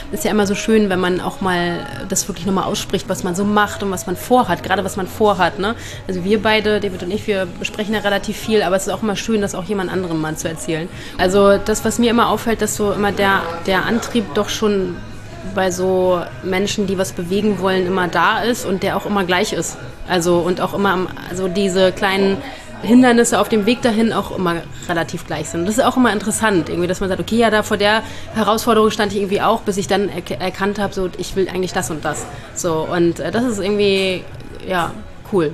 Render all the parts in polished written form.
ist ja immer so schön, wenn man auch mal das wirklich nochmal ausspricht, was man so macht und was man vorhat, gerade was man vorhat. Ne? Also wir beide, David und ich, wir besprechen ja relativ viel, aber es ist auch immer schön, das auch jemand anderem mal zu erzählen. Also das, was mir immer auffällt, dass so immer der Antrieb doch schon bei so Menschen, die was bewegen wollen, immer da ist und der auch immer gleich ist. Also und auch immer, also diese kleinen Hindernisse auf dem Weg dahin auch immer relativ gleich sind. Das ist auch immer interessant, irgendwie, dass man sagt, okay, ja, da vor der Herausforderung stand ich irgendwie auch, bis ich dann erkannt habe, so, ich will eigentlich das und das. So, und das ist irgendwie, ja, cool.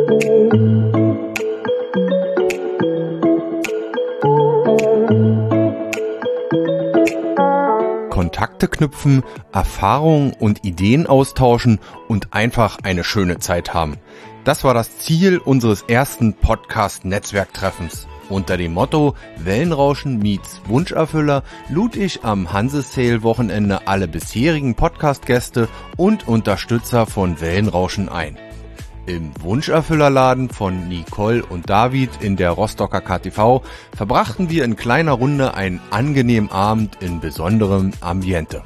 Kontakte knüpfen, Erfahrungen und Ideen austauschen und einfach eine schöne Zeit haben. Das war das Ziel unseres ersten Podcast-Netzwerktreffens. Unter dem Motto Wellenrauschen meets Wunscherfüller lud ich am Hanse-Sale-Wochenende alle bisherigen Podcast-Gäste und Unterstützer von Wellenrauschen ein. Im Wunscherfüllerladen von Nicole und David in der Rostocker KTV verbrachten wir in kleiner Runde einen angenehmen Abend in besonderem Ambiente.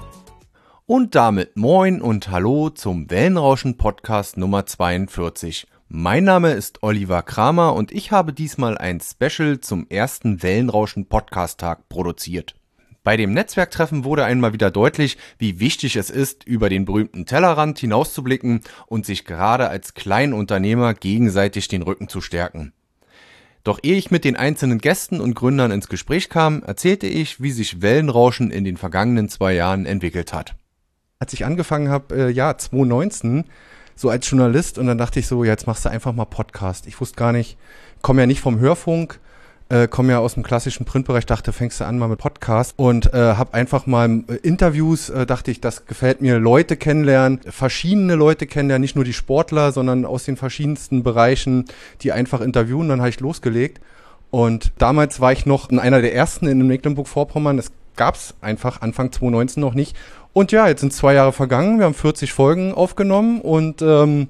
Und damit moin und hallo zum Wellenrauschen-Podcast Nummer 42. Mein Name ist Oliver Kramer und ich habe diesmal ein Special zum ersten Wellenrauschen-Podcast-Tag produziert. Bei dem Netzwerktreffen wurde einmal wieder deutlich, wie wichtig es ist, über den berühmten Tellerrand hinauszublicken und sich gerade als Kleinunternehmer gegenseitig den Rücken zu stärken. Doch ehe ich mit den einzelnen Gästen und Gründern ins Gespräch kam, erzählte ich, wie sich Wellenrauschen in den vergangenen 2 Jahren entwickelt hat. Als ich angefangen habe, 2019, so als Journalist, und dann dachte ich so, ja, jetzt machst du einfach mal Podcast. Ich wusste gar nicht, komme ja nicht vom Hörfunk, komme ja aus dem klassischen Printbereich, dachte, fängst du an mal mit Podcast und habe einfach mal Interviews, dachte ich, das gefällt mir, Leute kennenlernen, verschiedene Leute kennenlernen, nicht nur die Sportler, sondern aus den verschiedensten Bereichen, die einfach interviewen. Dann habe ich losgelegt und damals war ich noch einer der ersten in Mecklenburg-Vorpommern. Das gab's einfach Anfang 2019 noch nicht. Und ja, jetzt sind 2 Jahre vergangen, wir haben 40 Folgen aufgenommen und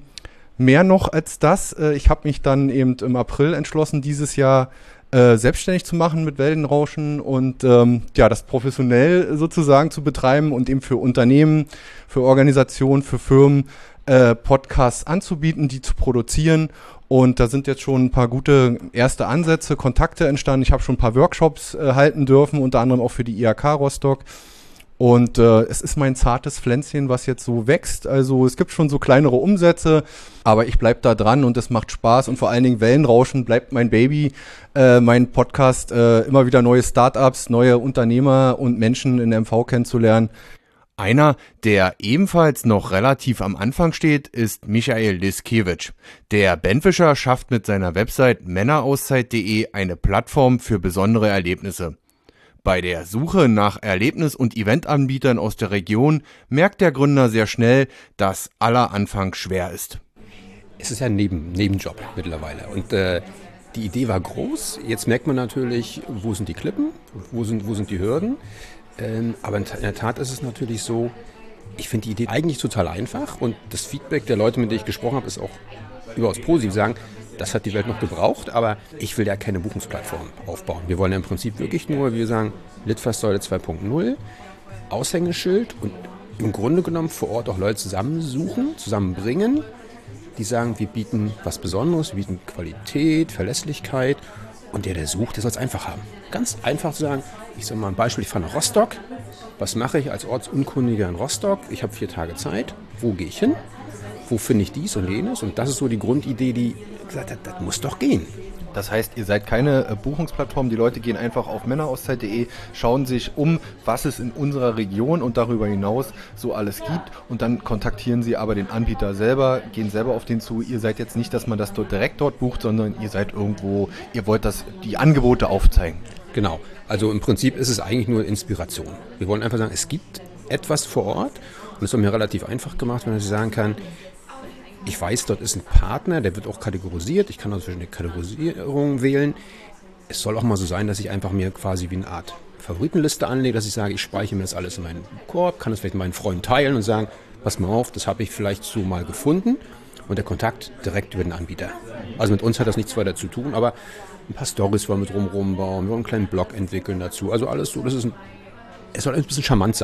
mehr noch als das. Ich habe mich dann eben im April entschlossen, dieses Jahr selbstständig zu machen mit Wellenrauschen und das professionell sozusagen zu betreiben und eben für Unternehmen, für Organisationen, für Firmen Podcasts anzubieten, die zu produzieren. Und da sind jetzt schon ein paar gute erste Ansätze, Kontakte entstanden. Ich habe schon ein paar Workshops halten dürfen, unter anderem auch für die IHK Rostock. Und es ist mein zartes Pflänzchen, was jetzt so wächst. Also es gibt schon so kleinere Umsätze, aber ich bleib da dran und es macht Spaß. Und vor allen Dingen Wellenrauschen bleibt mein Baby, mein Podcast, immer wieder neue Startups, neue Unternehmer und Menschen in der MV kennenzulernen. Einer, der ebenfalls noch relativ am Anfang steht, ist Michael Liskiewicz. Der Benfischer schafft mit seiner Website männerauszeit.de eine Plattform für besondere Erlebnisse. Bei der Suche nach Erlebnis- und Eventanbietern aus der Region merkt der Gründer sehr schnell, dass aller Anfang schwer ist. Es ist ja ein Nebenjob mittlerweile und die Idee war groß. Jetzt merkt man natürlich, wo sind die Klippen, wo sind die Hürden. Aber in der Tat ist es natürlich so, ich finde die Idee eigentlich total einfach und das Feedback der Leute, mit denen ich gesprochen habe, ist auch überaus positiv. Sagen, das hat die Welt noch gebraucht, aber ich will ja keine Buchungsplattform aufbauen. Wir wollen ja im Prinzip wirklich nur, wie wir sagen, Litfaßsäule 2.0, Aushängeschild und im Grunde genommen vor Ort auch Leute zusammenbringen, die sagen, wir bieten was Besonderes, wir bieten Qualität, Verlässlichkeit und der sucht, der soll es einfach haben. Ganz einfach zu sagen, ich sage mal ein Beispiel, ich fahre nach Rostock, was mache ich als Ortsunkundiger in Rostock? Ich habe 4 Tage Zeit, wo gehe ich hin? Wo finde ich dies und jenes? Und das ist so die Grundidee, die gesagt hat, das muss doch gehen. Das heißt, ihr seid keine Buchungsplattform, die Leute gehen einfach auf männerauszeit.de, schauen sich um, was es in unserer Region und darüber hinaus so alles gibt und dann kontaktieren sie aber den Anbieter selber, gehen selber auf den zu. Ihr seid jetzt nicht, dass man das direkt dort bucht, sondern ihr seid irgendwo, ihr wollt die Angebote aufzeigen. Genau, also im Prinzip ist es eigentlich nur Inspiration. Wir wollen einfach sagen, es gibt etwas vor Ort und es ist mir relativ einfach gemacht, wenn ich sagen kann, ich weiß, dort ist ein Partner, der wird auch kategorisiert. Ich kann also verschiedene Kategorisierungen wählen. Es soll auch mal so sein, dass ich einfach mir quasi wie eine Art Favoritenliste anlege, dass ich sage, ich speichere mir das alles in meinen Korb, kann das vielleicht mit meinen Freunden teilen und sagen, pass mal auf, das habe ich vielleicht so mal gefunden. Und der Kontakt direkt über den Anbieter. Also mit uns hat das nichts weiter zu tun, aber ein paar Storys wollen wir drumherum bauen, wir wollen einen kleinen Blog entwickeln dazu. Also alles so, es soll ein bisschen charmant sein.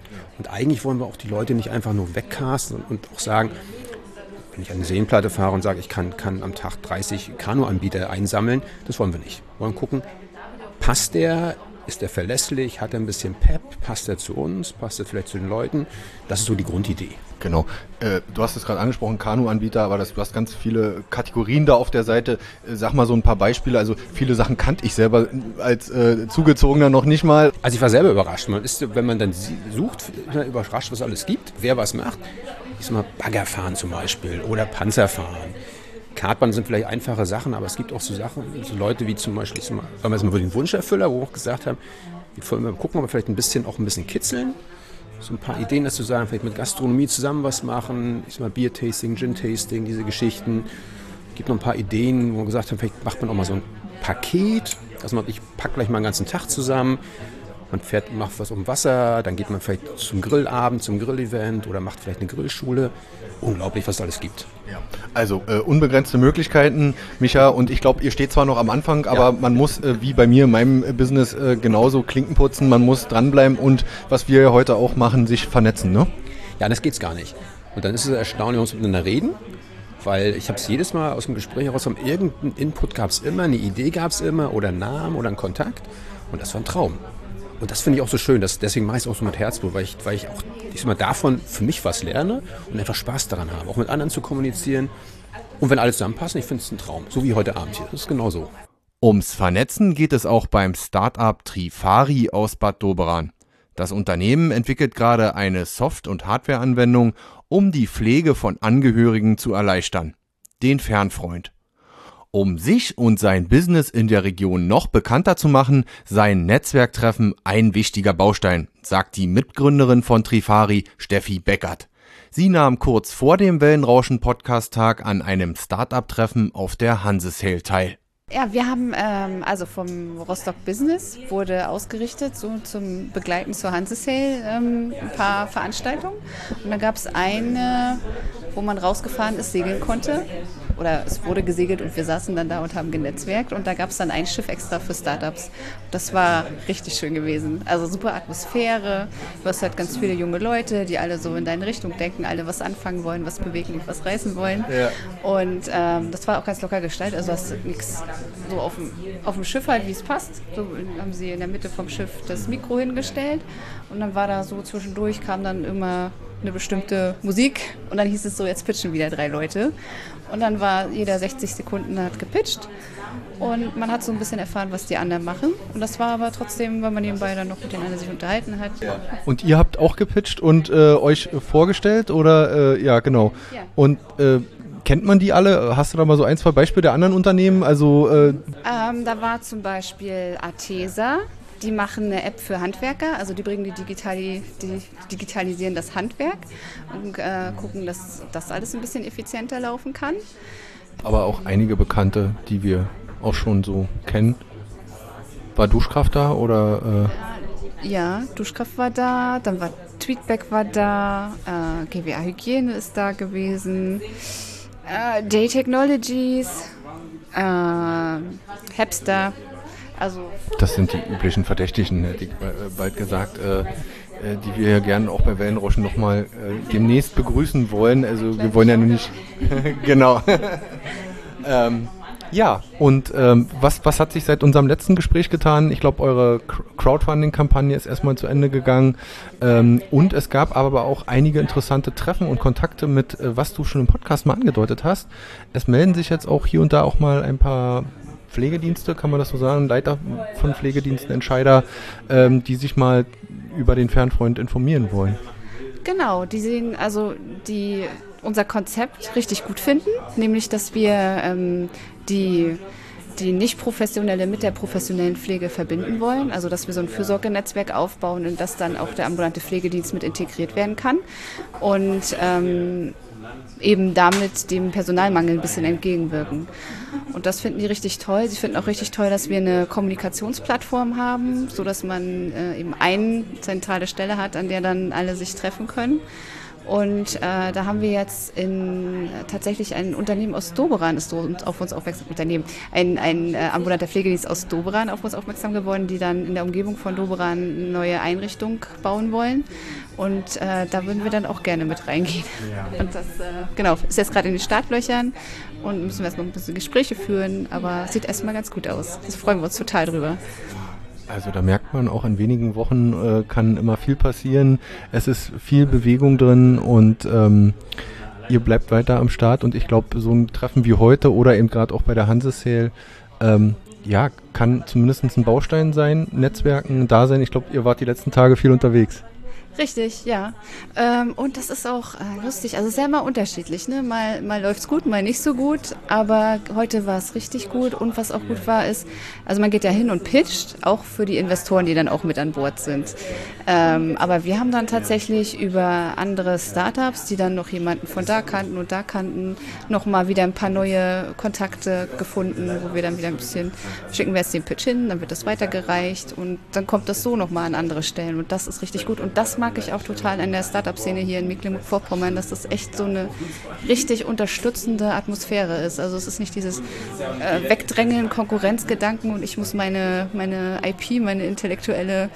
Und eigentlich wollen wir auch die Leute nicht einfach nur wegcasten und auch sagen, wenn ich eine Seenplatte fahre und sage, ich kann am Tag 30 Kanuanbieter einsammeln, das wollen wir nicht. Wir wollen gucken, passt der, ist der verlässlich, hat er ein bisschen Pep, passt er zu uns, passt er vielleicht zu den Leuten. Das ist so die Grundidee. Genau. Du hast es gerade angesprochen, Kanuanbieter, aber du hast ganz viele Kategorien da auf der Seite. Sag mal so ein paar Beispiele. Also viele Sachen kannte ich selber als Zugezogener noch nicht mal. Also ich war selber überrascht. Man ist, wenn man dann sucht, überrascht, was alles gibt, wer was macht. Ich sag mal, Baggerfahren zum Beispiel oder Panzerfahren. Kartbahn sind vielleicht einfache Sachen, aber es gibt auch so Sachen, so Leute wie zum Beispiel, sagen wir jetzt mal den Wunscherfüller, wo wir auch gesagt haben, wir wollen mal gucken, ob wir vielleicht ein bisschen kitzeln. So ein paar Ideen dazu sagen, vielleicht mit Gastronomie zusammen was machen. Ich sag mal Bier-Tasting, Gin-Tasting, diese Geschichten. Es gibt noch ein paar Ideen, wo wir gesagt haben, vielleicht macht man auch mal so ein Paket. Also ich packe gleich mal einen ganzen Tag zusammen. Man macht was um Wasser, dann geht man vielleicht zum Grillabend, zum Grillevent oder macht vielleicht eine Grillschule. Unglaublich, was es alles gibt. Ja. Also unbegrenzte Möglichkeiten, Micha, und ich glaube, ihr steht zwar noch am Anfang, aber man muss, wie bei mir in meinem Business, genauso Klinken putzen, man muss dranbleiben und, was wir heute auch machen, sich vernetzen, ne? Ja, das geht's gar nicht. Und dann ist es erstaunlich, wenn wir uns miteinander reden, weil ich habe es jedes Mal aus dem Gespräch heraus, irgendeinen Input gab es immer, eine Idee gab es immer oder einen Namen oder einen Kontakt und das war ein Traum. Und das finde ich auch so schön, deswegen mache ich es auch so mit Herzblut, weil ich auch davon für mich was lerne und einfach Spaß daran habe, auch mit anderen zu kommunizieren. Und wenn alle zusammenpassen, ich finde es ein Traum, so wie heute Abend hier, das ist genau so. Ums Vernetzen geht es auch beim Startup Trifari aus Bad Doberan. Das Unternehmen entwickelt gerade eine Soft- und Hardware-Anwendung, um die Pflege von Angehörigen zu erleichtern. Den Fernfreund. Um sich und sein Business in der Region noch bekannter zu machen, seien Netzwerktreffen ein wichtiger Baustein, sagt die Mitgründerin von Trifari, Steffi Beckert. Sie nahm kurz vor dem Wellenrauschen-Podcast-Tag an einem Start-up-Treffen auf der Hansesale teil. Ja, wir haben also vom Rostock Business wurde ausgerichtet, so zum Begleiten zur Hansesale ein paar Veranstaltungen. Und dann gab es eine, wo man rausgefahren ist, segeln konnte. Oder es wurde gesegelt und wir saßen dann da und haben genetzwerkt. Und da gab es dann ein Schiff extra für Startups. Das war richtig schön gewesen. Also super Atmosphäre. Du hast halt ganz viele junge Leute, die alle so in deine Richtung denken, alle was anfangen wollen, was bewegen, was reißen wollen. Ja. Und das war auch ganz locker gestaltet. Also hast nichts so auf dem Schiff halt, wie es passt. So haben sie in der Mitte vom Schiff das Mikro hingestellt. Und dann war da so zwischendurch, kam dann immer eine bestimmte Musik und dann hieß es so, jetzt pitchen wieder 3 Leute. Und dann war jeder 60 Sekunden hat gepitcht und man hat so ein bisschen erfahren, was die anderen machen. Und das war aber trotzdem, weil man nebenbei dann noch mit den anderen sich unterhalten hat. Ja. Und ihr habt auch gepitcht und euch vorgestellt oder ja, genau. Ja. Und kennt man die alle? Hast du da mal so 1, 2 Beispiele der anderen Unternehmen? Also da war zum Beispiel Artesa. Die machen eine App für Handwerker, also die bringen die digitalisieren das Handwerk und gucken, dass das alles ein bisschen effizienter laufen kann. Aber auch einige Bekannte, die wir auch schon so kennen. War Duschkraft da oder? Ja, Duschkraft war da, dann war Tweetback war da, GWA Hygiene ist da gewesen, Day Technologies, Hapster. Also das sind die üblichen Verdächtigen, hätte ich bald gesagt, die wir ja gerne auch bei Wellenrauschen nochmal demnächst begrüßen wollen. Also wir wollen ja nur nicht... Genau. Ja, und was hat sich seit unserem letzten Gespräch getan? Ich glaube, eure Crowdfunding-Kampagne ist erstmal zu Ende gegangen. Und es gab aber auch einige interessante Treffen und Kontakte mit, was du schon im Podcast mal angedeutet hast. Es melden sich jetzt auch hier und da auch mal ein paar Pflegedienste, kann man das so sagen, Leiter von Pflegediensten, Entscheider, die sich mal über den Fernfreund informieren wollen. Genau, die unser Konzept richtig gut finden, nämlich dass wir die nicht professionelle mit der professionellen Pflege verbinden wollen, also dass wir so ein Fürsorgenetzwerk aufbauen und dass dann auch der ambulante Pflegedienst mit integriert werden kann und eben damit dem Personalmangel ein bisschen entgegenwirken. Und das finden die richtig toll. Sie finden auch richtig toll, dass wir eine Kommunikationsplattform haben, sodass man eben eine zentrale Stelle hat, an der dann alle sich treffen können. Und da haben wir jetzt tatsächlich ein Unternehmen aus Doberan ist auf uns aufmerksam, ein ambulanter Pflegedienst aus Doberan auf uns aufmerksam geworden, die dann in der Umgebung von Doberan eine neue Einrichtung bauen wollen. Und da würden wir dann auch gerne mit reingehen. Ja. Und das ist jetzt gerade in den Startlöchern und müssen wir erst noch ein bisschen Gespräche führen, aber sieht erstmal ganz gut aus. Das freuen wir uns total drüber. Also da merkt man, auch in wenigen Wochen kann immer viel passieren. Es ist viel Bewegung drin und ihr bleibt weiter am Start. Und ich glaube, so ein Treffen wie heute oder eben gerade auch bei der Hansesale, kann zumindest ein Baustein sein, Netzwerken da sein. Ich glaube, ihr wart die letzten Tage viel unterwegs. Richtig, ja. Und das ist auch lustig, also sehr mal unterschiedlich. Ne? Mal läuft's gut, mal nicht so gut, aber heute war es richtig gut und was auch gut war ist, also man geht ja hin und pitcht, auch für die Investoren, die dann auch mit an Bord sind. Aber wir haben dann tatsächlich über andere Startups, die dann noch jemanden von da kannten, nochmal wieder ein paar neue Kontakte gefunden, wo wir dann wieder ein bisschen, schicken wir jetzt den Pitch hin, dann wird das weitergereicht und dann kommt das so nochmal an andere Stellen und das ist richtig gut und das mag ich auch total an der Startup-Szene hier in Mecklenburg-Vorpommern, dass das echt so eine richtig unterstützende Atmosphäre ist. Also es ist nicht dieses Wegdrängeln, Konkurrenzgedanken und ich muss meine IP, meine intellektuelle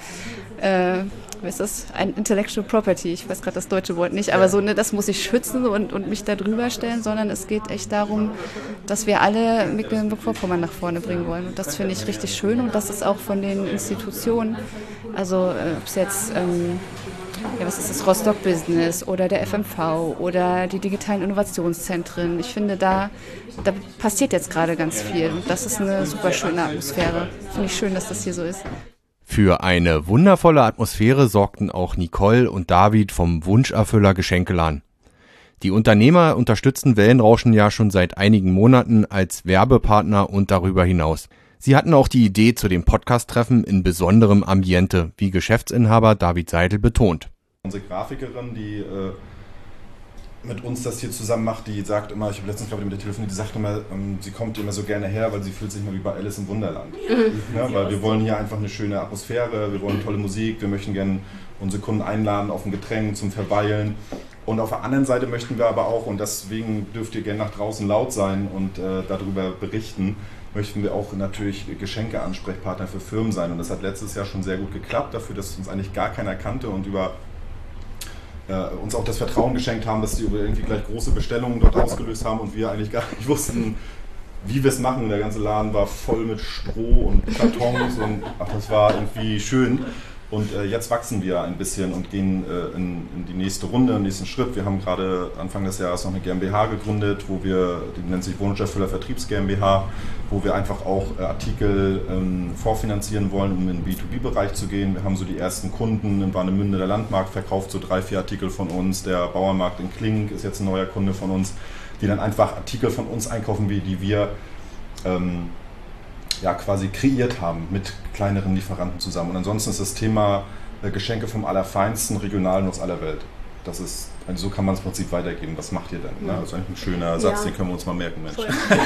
ein Intellectual Property, ich weiß gerade das deutsche Wort nicht, aber so, ne, das muss ich schützen und mich da drüber stellen, sondern es geht echt darum, dass wir alle Mecklenburg-Vorpommern nach vorne bringen wollen. Und das finde ich richtig schön und das ist auch von den Institutionen, also ob es jetzt was ist das Rostock Business oder der FMV oder die digitalen Innovationszentren. Ich finde, da passiert jetzt gerade ganz viel und das ist eine super schöne Atmosphäre. Finde ich schön, dass das hier so ist. Für eine wundervolle Atmosphäre sorgten auch Nicole und David vom Wunscherfüller Geschenkeladen. Die Unternehmer unterstützen Wellenrauschen ja schon seit einigen Monaten als Werbepartner und darüber hinaus. Sie hatten auch die Idee zu dem Podcast-Treffen in besonderem Ambiente, wie Geschäftsinhaber David Seidel betont. Unsere Grafikerin, die mit uns das hier zusammen macht, die sagt immer, ich habe letztens gerade mit der telefoniert, die sagt immer, sie kommt immer so gerne her, weil sie fühlt sich immer wie bei Alice im Wunderland. Ja, weil wir wollen hier einfach eine schöne Atmosphäre, wir wollen tolle Musik, wir möchten gerne unsere Kunden einladen auf ein Getränk zum Verweilen. Und auf der anderen Seite möchten wir aber auch, und deswegen dürft ihr gerne nach draußen laut sein und darüber berichten, möchten wir auch natürlich Geschenke-Ansprechpartner für Firmen sein. Und das hat letztes Jahr schon sehr gut geklappt, dafür, dass uns eigentlich gar keiner kannte und uns auch das Vertrauen geschenkt haben, dass die irgendwie gleich große Bestellungen dort ausgelöst haben und wir eigentlich gar nicht wussten, wie wir es machen. Der ganze Laden war voll mit Stroh und Kartons und das war irgendwie schön. Und jetzt wachsen wir ein bisschen und gehen in die nächste Runde, den nächsten Schritt. Wir haben gerade Anfang des Jahres noch eine GmbH gegründet, die nennt sich Wunscherfüller Vertriebs GmbH, wo wir einfach auch Artikel vorfinanzieren wollen, um in den B2B-Bereich zu gehen. Wir haben so die ersten Kunden in Warnemünde, der Landmarkt verkauft so 3-4 Artikel von uns. Der Bauernmarkt in Klink ist jetzt ein neuer Kunde von uns, die dann einfach Artikel von uns einkaufen, die wir quasi kreiert haben mit kleineren Lieferanten zusammen. Und ansonsten ist das Thema Geschenke vom Allerfeinsten, regional und aus aller Welt. Das ist, also so kann man es im Prinzip weitergeben. Was macht ihr denn? Ne? Das ist eigentlich ein schöner Satz, den können wir uns mal merken, Mensch.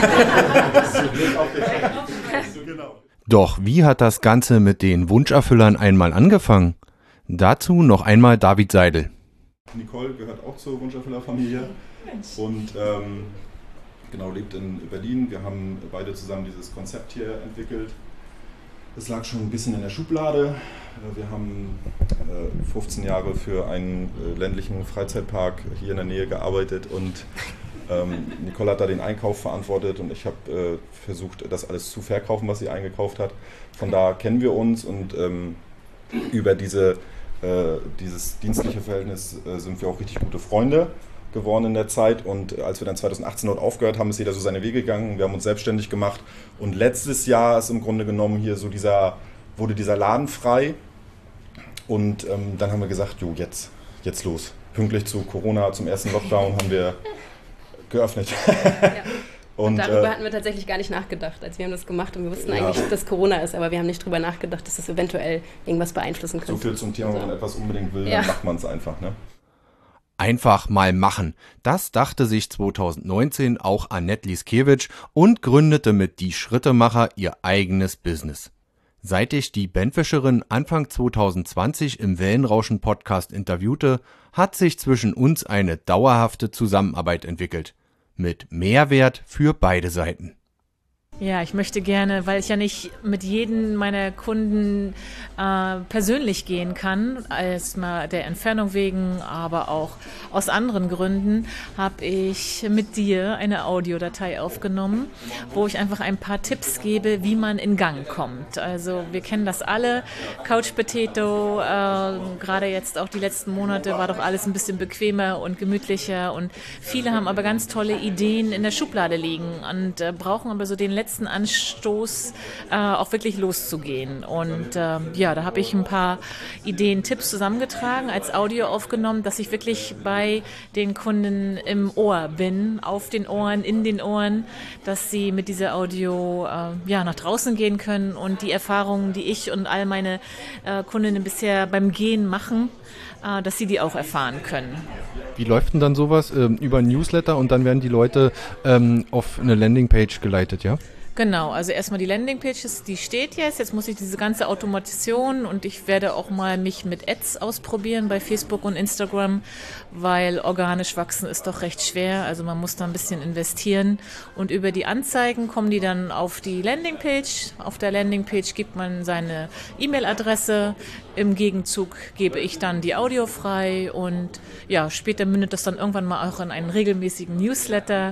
Doch wie hat das Ganze mit den Wunscherfüllern einmal angefangen? Dazu noch einmal David Seidel. Nicole gehört auch zur Wunscherfüllerfamilie und lebt in Berlin. Wir haben beide zusammen dieses Konzept hier entwickelt. Es lag schon ein bisschen in der Schublade. Wir haben 15 Jahre für einen ländlichen Freizeitpark hier in der Nähe gearbeitet und Nicole hat da den Einkauf verantwortet und ich habe versucht, das alles zu verkaufen, was sie eingekauft hat. Von da kennen wir uns und über dieses dienstliche Verhältnis sind wir auch richtig gute Freunde geworden in der Zeit und als wir dann 2018 dort aufgehört haben, ist jeder so seine Wege gegangen. Wir haben uns selbstständig gemacht und letztes Jahr ist im Grunde genommen hier so wurde dieser Laden frei und dann haben wir gesagt, jetzt los. Pünktlich zu Corona, zum ersten Lockdown haben wir geöffnet. Ja. Und darüber hatten wir tatsächlich gar nicht nachgedacht, als wir haben das gemacht und wir wussten eigentlich, dass Corona ist, aber wir haben nicht drüber nachgedacht, dass das eventuell irgendwas beeinflussen könnte. So viel zum Thema, wenn man etwas unbedingt will, dann macht man es einfach, ne? Einfach mal machen. Das dachte sich 2019 auch Annette Liskiewicz und gründete mit Die Schrittemacher ihr eigenes Business. Seit ich die Bandwischerin Anfang 2020 im Wellenrauschen-Podcast interviewte, hat sich zwischen uns eine dauerhafte Zusammenarbeit entwickelt. Mit Mehrwert für beide Seiten. Ja, ich möchte gerne, weil ich ja nicht mit jedem meiner Kunden persönlich gehen kann, erstmal der Entfernung wegen, aber auch aus anderen Gründen, habe ich mit dir eine Audiodatei aufgenommen, wo ich einfach ein paar Tipps gebe, wie man in Gang kommt. Also wir kennen das alle, Couch Potato, gerade jetzt auch die letzten Monate war doch alles ein bisschen bequemer und gemütlicher und viele haben aber ganz tolle Ideen in der Schublade liegen und brauchen aber so den letzten Anstoß, auch wirklich loszugehen. Und ja, da habe ich ein paar Ideen, Tipps zusammengetragen, als Audio aufgenommen, dass ich wirklich bei den Kunden im Ohr bin, auf den Ohren, in den Ohren, dass sie mit dieser Audio nach draußen gehen können und die Erfahrungen, die ich und all meine Kundinnen bisher beim Gehen machen, dass sie die auch erfahren können. Wie läuft denn dann sowas? Über ein Newsletter und dann werden die Leute auf eine Landingpage geleitet, ja? Genau, also erstmal die Landingpage, die steht jetzt muss ich diese ganze Automation und ich werde auch mal mich mit Ads ausprobieren bei Facebook und Instagram, weil organisch wachsen ist doch recht schwer, also man muss da ein bisschen investieren und über die Anzeigen kommen die dann auf die Landingpage. Auf der Landingpage gibt man seine E-Mail-Adresse, im Gegenzug gebe ich dann die Audio frei und ja, später mündet das dann irgendwann mal auch in einen regelmäßigen Newsletter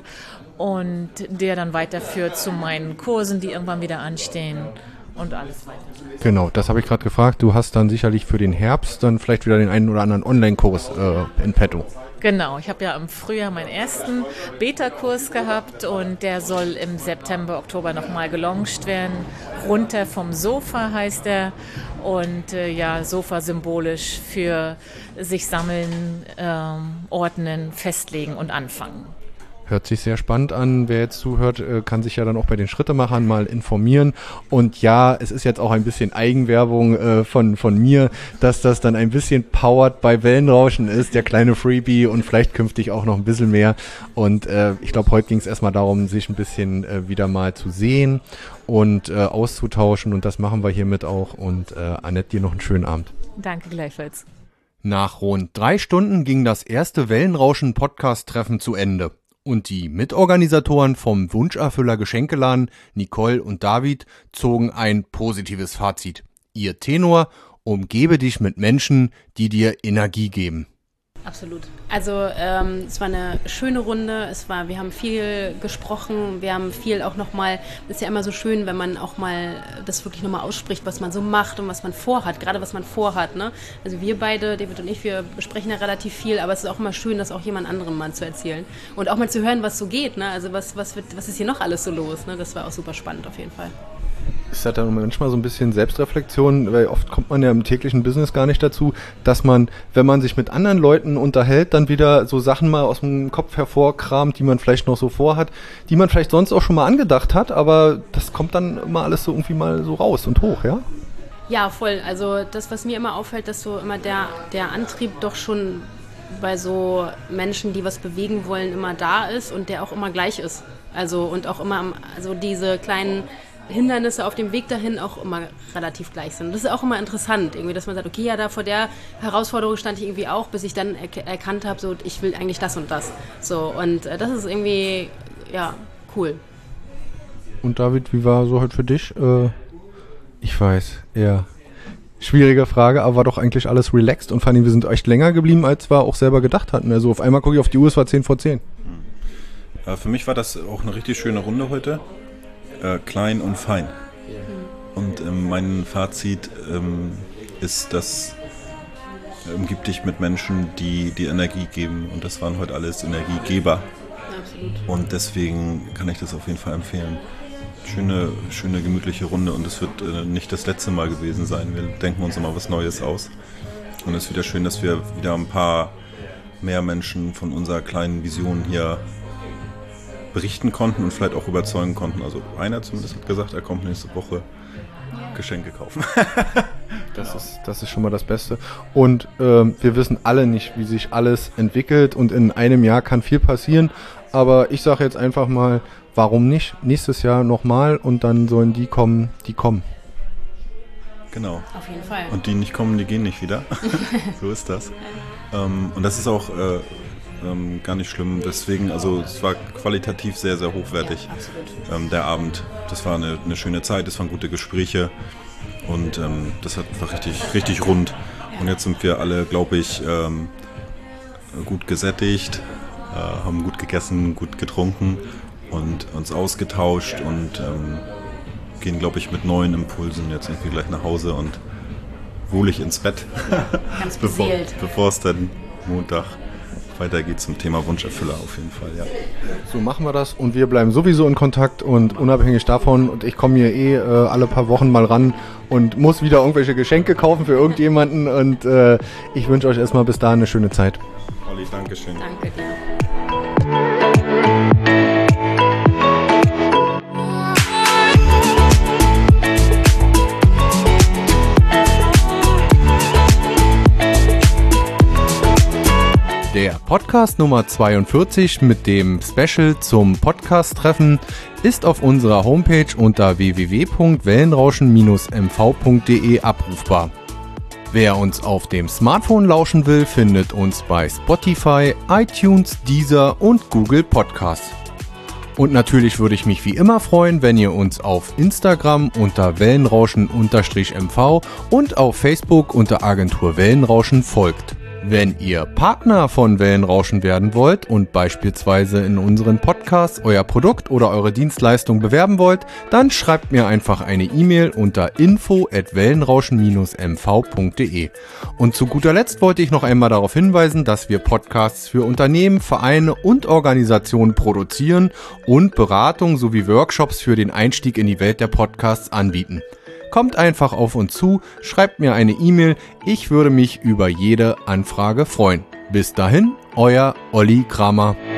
und der dann weiterführt zu meinen Kursen, die irgendwann wieder anstehen und alles weiter. Genau, das habe ich gerade gefragt. Du hast dann sicherlich für den Herbst dann vielleicht wieder den einen oder anderen Online-Kurs in petto. Genau, ich habe ja im Frühjahr meinen ersten Beta-Kurs gehabt und der soll im September, Oktober nochmal gelauncht werden. Runter vom Sofa heißt er und Sofa symbolisch für sich sammeln, ordnen, festlegen und anfangen. Hört sich sehr spannend an. Wer jetzt zuhört, kann sich ja dann auch bei den Schrittemachern mal informieren. Und ja, es ist jetzt auch ein bisschen Eigenwerbung von mir, dass das dann ein bisschen powered bei Wellenrauschen ist, der kleine Freebie und vielleicht künftig auch noch ein bisschen mehr. Und ich glaube, heute ging es erstmal darum, sich ein bisschen wieder mal zu sehen und auszutauschen. Und das machen wir hiermit auch. Und Annette, dir noch einen schönen Abend. Danke gleichfalls. Nach rund 3 Stunden ging das erste Wellenrauschen-Podcast-Treffen zu Ende. Und die Mitorganisatoren vom Wunscherfüller Geschenkeladen, Nicole und David, zogen ein positives Fazit. Ihr Tenor: umgebe dich mit Menschen, die dir Energie geben. Absolut. Also es war eine schöne Runde, wir haben viel gesprochen, wir haben viel auch nochmal, ist ja immer so schön, wenn man auch mal das wirklich nochmal ausspricht, was man so macht und was man vorhat, gerade was man vorhat, ne? Also wir beide, David und ich, wir besprechen ja relativ viel, aber es ist auch immer schön, das auch jemand anderem mal zu erzählen und auch mal zu hören, was so geht, ne? Also was ist hier noch alles so los, ne? Das war auch super spannend auf jeden Fall. Ist das dann manchmal so ein bisschen Selbstreflexion, weil oft kommt man ja im täglichen Business gar nicht dazu, dass man, wenn man sich mit anderen Leuten unterhält, dann wieder so Sachen mal aus dem Kopf hervorkramt, die man vielleicht noch so vorhat, die man vielleicht sonst auch schon mal angedacht hat, aber das kommt dann immer alles so irgendwie mal so raus und hoch, ja? Ja, voll. Also das, was mir immer auffällt, dass so immer der Antrieb doch schon bei so Menschen, die was bewegen wollen, immer da ist und der auch immer gleich ist. Also und auch immer, also diese kleinen Hindernisse auf dem Weg dahin auch immer relativ gleich sind. Und das ist auch immer interessant, irgendwie, dass man sagt, okay, ja, da vor der Herausforderung stand ich irgendwie auch, bis ich dann erkannt habe, so, ich will eigentlich das und das. So, und das ist irgendwie, ja, cool. Und David, wie war so heute für dich? Ich weiß, eher schwierige Frage, aber war doch eigentlich alles relaxed und fand ich, wir sind echt länger geblieben, als wir auch selber gedacht hatten. Also auf einmal gucke ich auf die Uhr, es war 10 vor 10. Für mich war das auch eine richtig schöne Runde heute. Klein und fein. Und mein Fazit ist, dass umgib dich mit Menschen, die dir Energie geben. Und das waren heute alles Energiegeber. Absolut. Und deswegen kann ich das auf jeden Fall empfehlen. Schöne, gemütliche Runde. Und es wird nicht das letzte Mal gewesen sein. Wir denken uns immer was Neues aus. Und es ist wieder schön, dass wir wieder ein paar mehr Menschen von unserer kleinen Vision hier berichten konnten und vielleicht auch überzeugen konnten. Also einer zumindest hat gesagt, er kommt nächste Woche Geschenke kaufen. Das ist schon mal das Beste. Und wir wissen alle nicht, wie sich alles entwickelt und in einem Jahr kann viel passieren. Aber ich sage jetzt einfach mal, warum nicht? Nächstes Jahr nochmal und dann sollen die kommen, die kommen. Genau. Auf jeden Fall. Und die nicht kommen, die gehen nicht wieder. So ist das. Und das ist auch gar nicht schlimm. Deswegen, also es war qualitativ sehr, sehr hochwertig, der Abend. Das war eine schöne Zeit, es waren gute Gespräche und das hat einfach richtig rund. Und jetzt sind wir alle, glaube ich, gut gesättigt, haben gut gegessen, gut getrunken und uns ausgetauscht und gehen, glaube ich, mit neuen Impulsen jetzt irgendwie gleich nach Hause und wohlig ins Bett, Ganz beseelt. bevor es dann Montag weitergeht zum Thema Wunscherfüller auf jeden Fall, ja. So machen wir das und wir bleiben sowieso in Kontakt und unabhängig davon, und ich komme hier alle paar Wochen mal ran und muss wieder irgendwelche Geschenke kaufen für irgendjemanden und ich wünsche euch erstmal bis dahin eine schöne Zeit. Olli, Dankeschön. Danke dir. Der Podcast Nummer 42 mit dem Special zum Podcast-Treffen ist auf unserer Homepage unter www.wellenrauschen-mv.de abrufbar. Wer uns auf dem Smartphone lauschen will, findet uns bei Spotify, iTunes, Deezer und Google Podcasts. Und natürlich würde ich mich wie immer freuen, wenn ihr uns auf Instagram unter Wellenrauschen_MV und auf Facebook unter Agentur Wellenrauschen folgt. Wenn ihr Partner von Wellenrauschen werden wollt und beispielsweise in unseren Podcasts euer Produkt oder eure Dienstleistung bewerben wollt, dann schreibt mir einfach eine E-Mail unter info@wellenrauschen-mv.de. Und zu guter Letzt wollte ich noch einmal darauf hinweisen, dass wir Podcasts für Unternehmen, Vereine und Organisationen produzieren und Beratung sowie Workshops für den Einstieg in die Welt der Podcasts anbieten. Kommt einfach auf uns zu, schreibt mir eine E-Mail, ich würde mich über jede Anfrage freuen. Bis dahin, euer Olli Kramer.